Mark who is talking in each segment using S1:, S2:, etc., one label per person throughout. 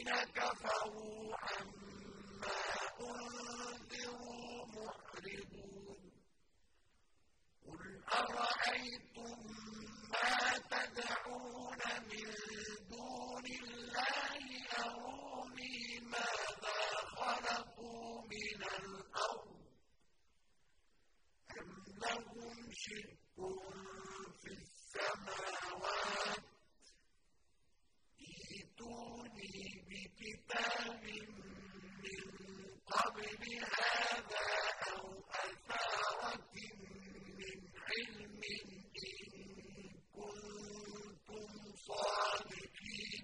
S1: كَفَرُوا عَمَّا أُنذِرُوا مُعْرِضُونَ قُلْ أَرَأَيْتُم مَّا تَدْعُونَ مِن دُونِ اللَّهِ أَرُونِي مَاذَا خَلَقُوا مِنَ الْأَرْضِ أَمْ لَهُمْ شِرْكٌ فِي السَّمَاوَاتِ ائْتُونِي بِكِتَابٍ مِّن قَبْلِ هَٰذَا أَوْ أَثَارَةٍ مِّنْ عِلْمٍ إِن كُنتُمْ صَادِقِينَ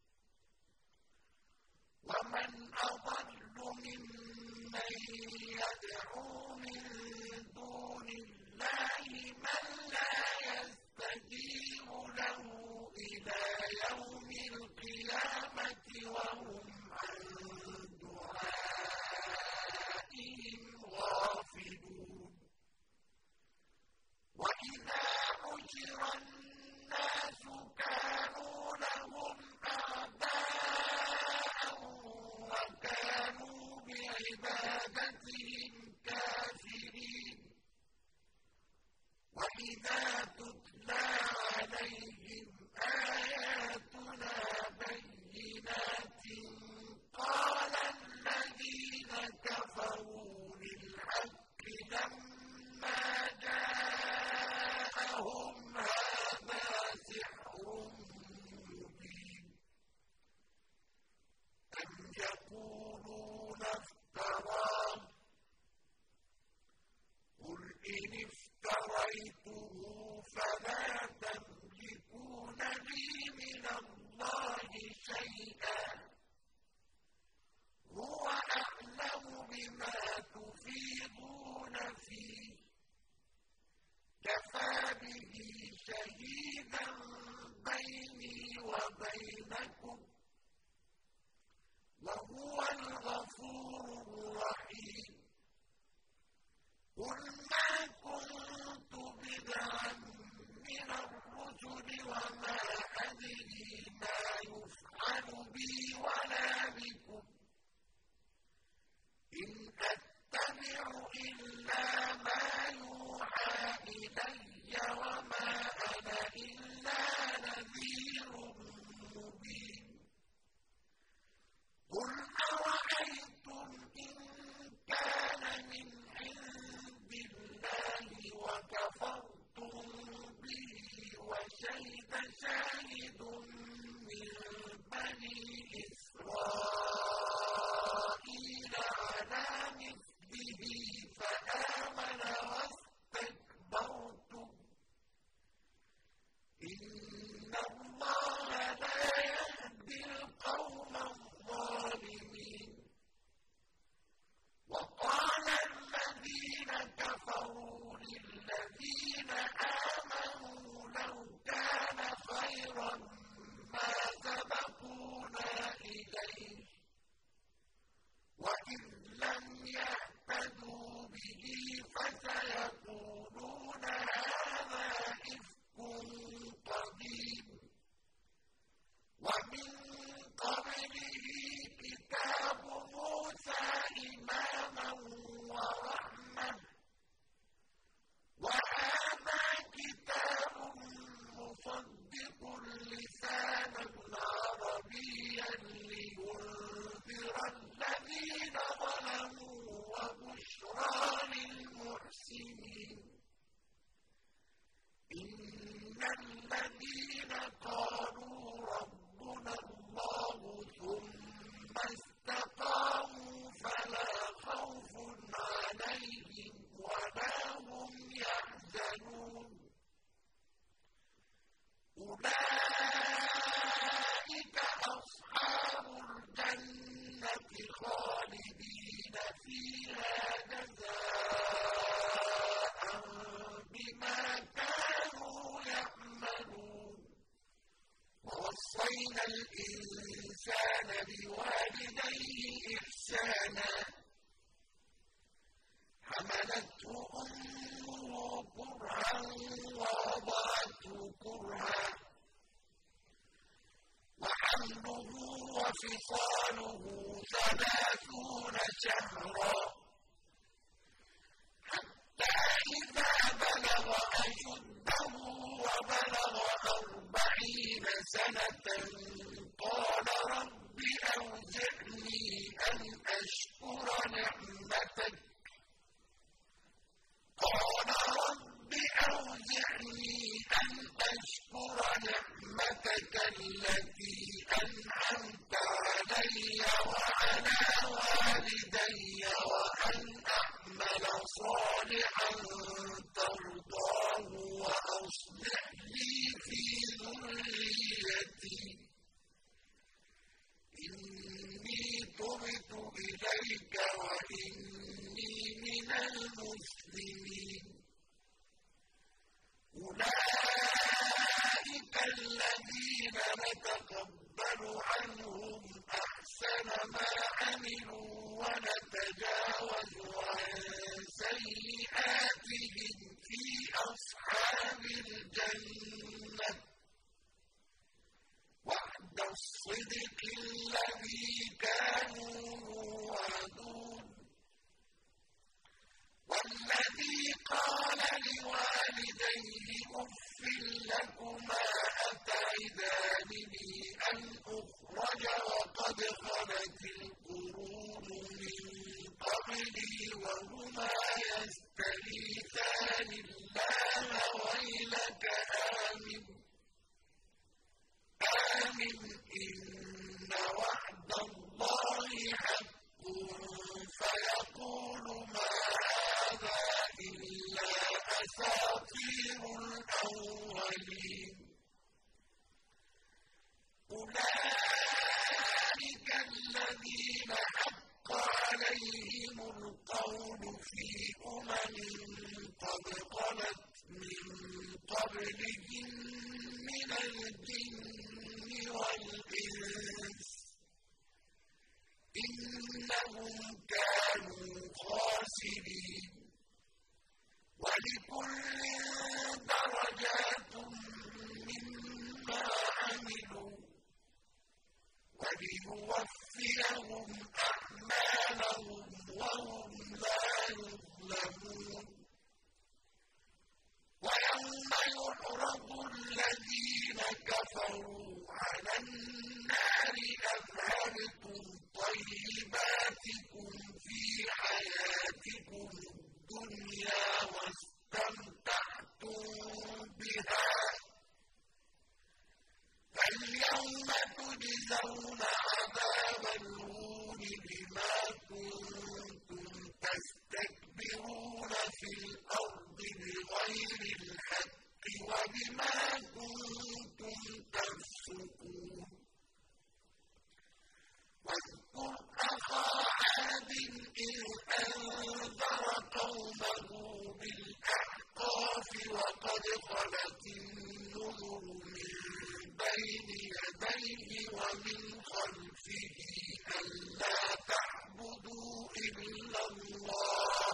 S1: وَمَنْ أَضَلُّ مِمَّن يَدْعُو مِن دُونِ اللَّهِ مَن لَّا يَسْتَجِيبُ لَهُ إِلَىٰ يَوْمِ الْقِيَامَةِ وَهُمْ عَن دُعَائِهِمْ غَافِلُونَ وَإِذَا حُشِرَ النَّاسُ كَانُوا لَهُمْ أَعْدَاءً وَكَانُوا بِعِبَادَتِهِمْ كَافِرِينَ وَإِذَا تُتْلَىٰ عَلَيْهِمْ آيَاتُنَا بَيِّنَاتٍ قَالَ الَّذِينَ كَفَرُوا لِلْحَقِّ لَمَّا جَاءَهُمْ هَٰذَا سِحْرٌ مُّبِينٌ أَمْ يَقُولُونَ افْتَرَاهُ قُلْ إِنِ افْتَرَيْتُهُ فَلَا تَمْلِكُونَ لِي مِنَ اللَّهِ شَيْئًا هُوَ أَعْلَمُ بِمَا تُفِيضُونَ فِيهِ كَفَىٰ بِهِ شَهِيدًا بَيْنِي وَبَيْنَكُمْ وَهُوَ الْغَفُورُ الرَّحِيمُ قُلْ مَا كُنتُ بِدْعًا مِّنَ الرُّسُلِ وَمَا أَدْرِي مَا يُفْعَلُ بِي وَلَا بِكُمْ إِنْ أَتَّبِعُ إِلَّا مَا يُوحَىٰ إِلَيَّ وَمَا أَنَا إِلَّا نَذِيرٌ مُّبِينٌ قُلْ أَرَأَيْتُمْ إِن كَانَ مِنْ عِندِ اللَّهِ وَكَفَرْتُم بِهِ وَشَهِدَ شَاهِدٌ مِّن بَنِي إِسْرَائِيلَ عَلَىٰ مِثْلِهِ فَآمَنَ وَاسْتَكْبَرْتُمْ إِنَّ اللَّهَ لَا يَهْدِي الْقَوْمَ الظَّالِمِينَ وَقَالَ الَّذِينَ كَفَرُوا لِلَّذِينَ آمَنُوا لَوْ كَانَ خَيْرًا مَّا سَبَقُونَا إِلَيْهِ وَإِذ لَّمْ يَهْتَدُوا بِهِ فَسَيَقُولُونَ هَٰذَا إِفْكٌ قَدِيمٌ وَمِن قَبْلِهِ كِتَابُ مُوسَىٰ إِمَامًا وَرَحْمَةً وَهَٰذَا كِتَابٌ مُّصَدِّقٌ لِّسَانًا عَرَبِيًّا لِّيُنذِرَ الَّذِينَ ظَلَمُوا وَبُشْرَىٰ لِلْمُحْسِنِينَ إِنَّ الَّذِينَ قَالُوا رَبُّنَا اللَّهُ ثُمَّ اسْتَقَامُوا فَلَا خَوْفٌ عَلَيْهِمْ وَلَا هُمْ يَحْزَنُونَ أُولَٰئِكَ أَصْحَابُ الْجَنَّةِ خَالِدِينَ فِيهَا جَزَاءً بِمَا كَانُوا يَعْمَلُونَ وَوَصَّيْنَا الْإِنسَانَ بِوَالِدَيْهِ إِحْسَانًا حَمَلَتْهُ أُمُّهُ كُرْهًا وَوَضَعَتْهُ كُرْهًا وَحَمْلُهُ وفصاله 30 شهرا حتى إذا بلغ أشده وبلغ 40 سنة قال رب أوزعني أن أشكر نعمتك التي أنعمت علي وعلى والدي وأن أعمل صالحا ترضاه وأصلح لي في ذريتي إني تبت إليك وإني من المسلمين أولئك الذين نتقبل عنهم أحسن ما عملوا ونتجاوز عن سيئاتهم في أصحاب الجنة وعد الصدق الذي كانوا يوعدون والذي قال لوالديه أف لكما أتعدانني أن أخرج وقد خلت القرون من قبلي وهما يستغيثان الله ويلك آمن إن وعد الله حق فيقول ما هذا إلا أساطير الأولين أولئك الذين حق عليهم القول في قد خلت من قبلهم من الجن والإنس إنهم كانوا خاسرين ولكل درجات مما عملوا وليوفيهم أعمالهم وهم لا يظلمون ويوم يعرض الذين كفروا على النار أذهبتم طيباتكم في حياتكم الدنيا واستمتعتم بها فاليوم تجزون عذاب الهون بما كنتم تستكبرون في الأرض بغير الحق وبما كنتم تفسقون واذكر أخا عاد إذ أنذر قومه بالأحقاف وقد خلت النذر من بين يديه ومن خلفه ألا تعبدوا إلا الله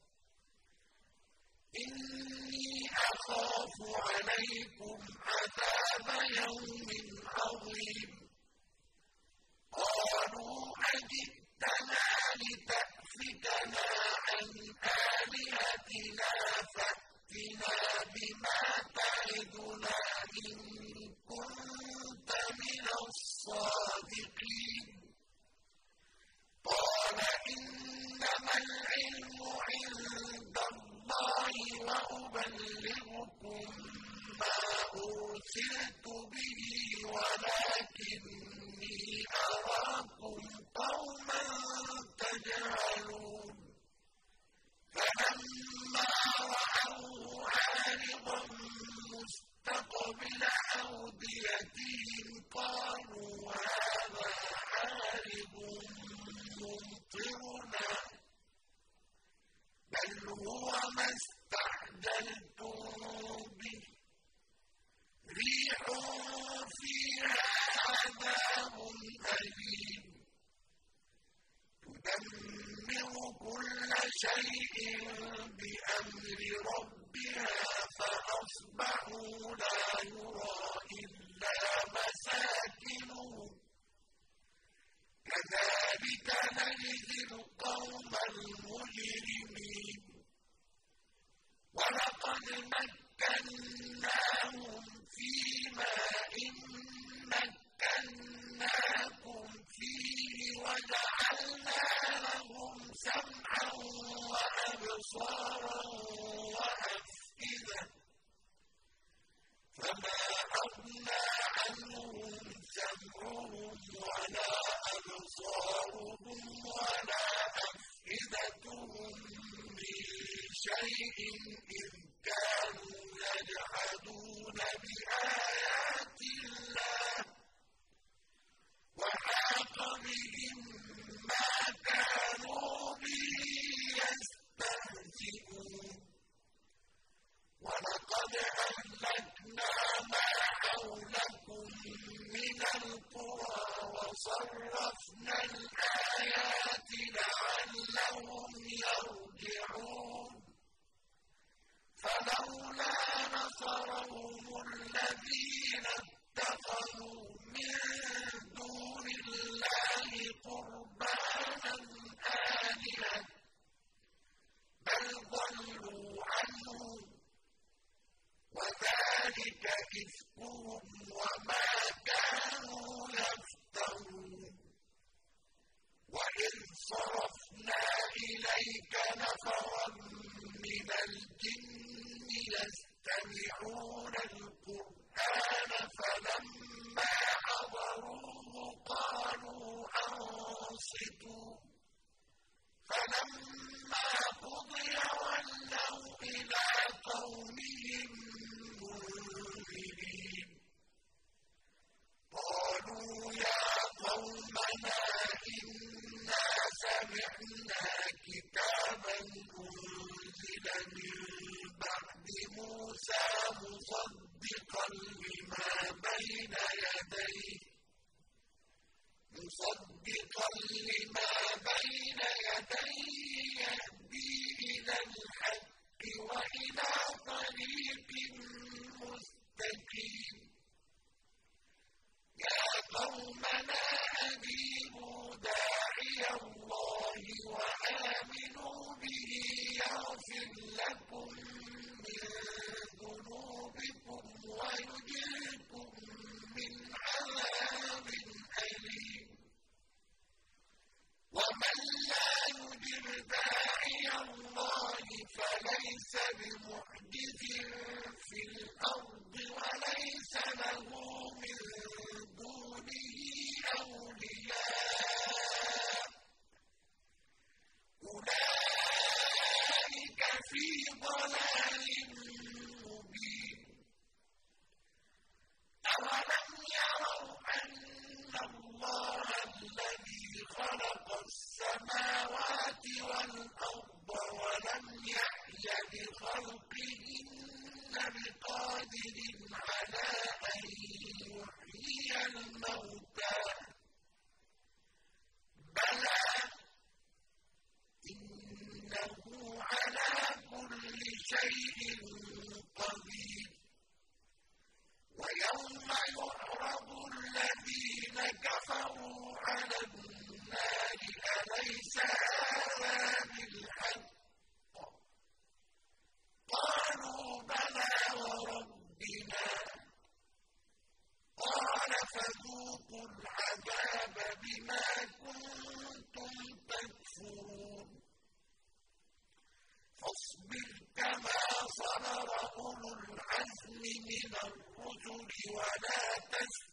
S1: إني أخاف عليكم عذاب يوم عظيم قالوا أجئتنا لتأفكنا عن آلهتنا فأتنا بما تعدنا إن كنت من الصادقين قال إنما العلم عند الله وأبلغكم ما أرسلت به ولكني أراكم قوما تجهلون فلما رأوه عارضا مستقبل أوديتهم قالوا هذا عارض ممطرنا بل هو ما استعجلتم به ريح فيها عذاب أليم تدمر كل شيء بأمر ربها فأصبحوا لا يرى إلا مساكنهم شيء إذ كانوا يجحدون بآيات الله وحاق بهم ما كانوا به يستهزئون ولقد أهلكنا ما حولكم من القرى وصرفنا الآيات لعلهم يرجعون فلولا نصرهم الذين اتخذوا من دون الله قربانا آلهة بل ضلوا عنهم وذلك إفكهم وما كانوا يفترون وإذ صرفنا إليك نفرا من الجن يستمعون القرآن فلما حضروه قالوا أنصتوا فلما قضي ولوا إلى قومهم منذرين قالوا يا قومنا إنا سمعنا كتابا أنزل من بعد موسى مصدقا لما بين يديه يهدي إلى الحق وإلى طريق مستقيم يا قومنا أجيبوا داعي الله وآمنوا به يغفر لكم من ذنوبكم ويجركم من عذاب أليم ومن لا يجب داعي الله فليس بمعجز في الأرض وليس له من دونه أولياء أولئك في ضلال مبين أولم يروا أن الله الذي خلق السماوات والأرض ولم يحي بخلقهن بقادر على أن يحيي الموتى بلى إنه على كل شيء قدير ويوم يعرض الذين كفروا على النار أليس هذا بالحق قالوا بلى وربنا قال فذوقوا العذاب بما كنتم تكفرون فاصبر كما صبر أولو العزم من الرسل ولا تستعجل